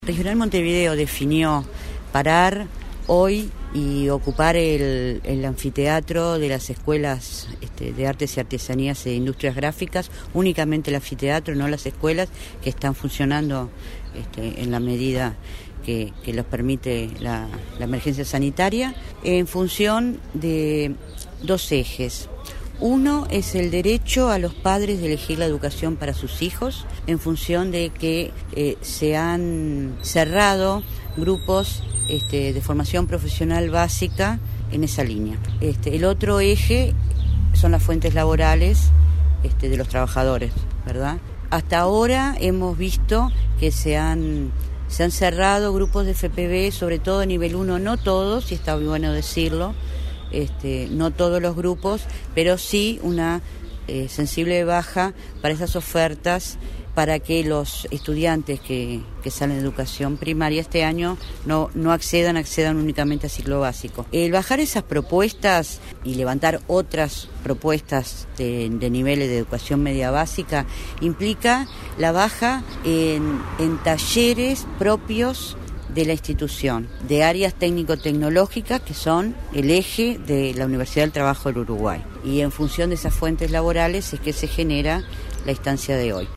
Regional Montevideo definió parar hoy y ocupar el anfiteatro de las escuelas de artes y artesanías e industrias gráficas, únicamente el anfiteatro, no las escuelas que están funcionando en la medida que los permite la emergencia sanitaria, en función de dos ejes. Uno es el derecho a los padres de elegir la educación para sus hijos, en función de que se han cerrado grupos de formación profesional básica en esa línea. El otro eje son las fuentes laborales de los trabajadores, ¿verdad? Hasta ahora hemos visto que se han cerrado grupos de FPV, sobre todo a nivel 1, no todos, y está muy bueno decirlo, no todos los grupos, pero sí una sensible baja para esas ofertas, para que los estudiantes que salen de educación primaria este año no accedan únicamente a ciclo básico. El bajar esas propuestas y levantar otras propuestas de niveles de educación media básica implica la baja en talleres propios de la institución, de áreas técnico-tecnológicas que son el eje de la Universidad del Trabajo del Uruguay. Y en función de esas fuentes laborales es que se genera la instancia de hoy.